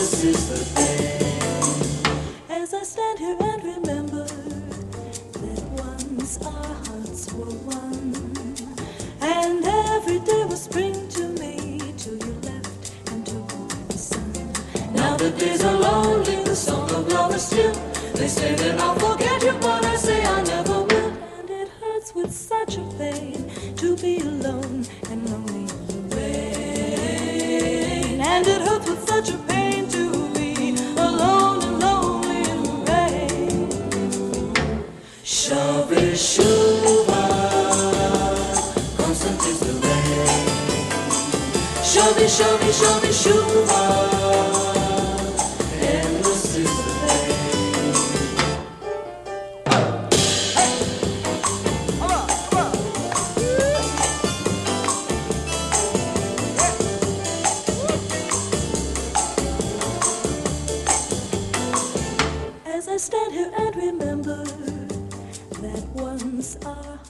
endless is the day. As I stand here and remember that once our hearts were one, and every day was spring to me till you left and took away the sun. Now the days are lonely, the song of love is still. They say that I'll forget you, but I say I never will. And it hurts with such a pain to be alone and lonely in the rain. And it hurts with such a pain to be alone and lonely in the rain. Shove shuva, constant is the rain. Shove shuva, endless is the day. As I stand here and remember that once our